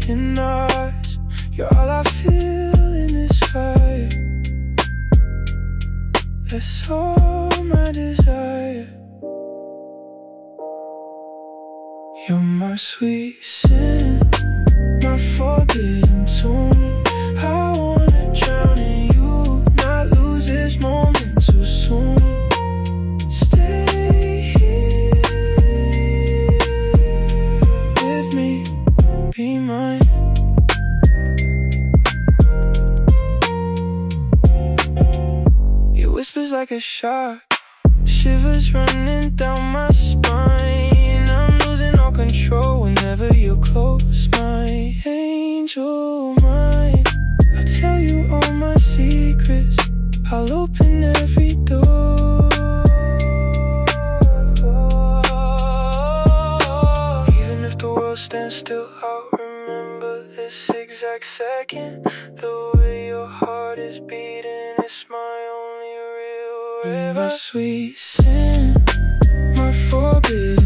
broken hearts. You're all I feel in this fire. That's all my desire. You're my sweet sin, my forbidden tomb. I wanna drown in you, not lose this moment too soon. Stay here with me, be mine. Your whispers like a shock, shivers running down my spine. I'm losing all control whenever you're close, my angel mine. I'll tell you all my secrets, I'll open every door. Even if the world stands still, I'll remember this exact second. The way your heart is beating, it's my only real rhythm. My sweet sin, my forbidden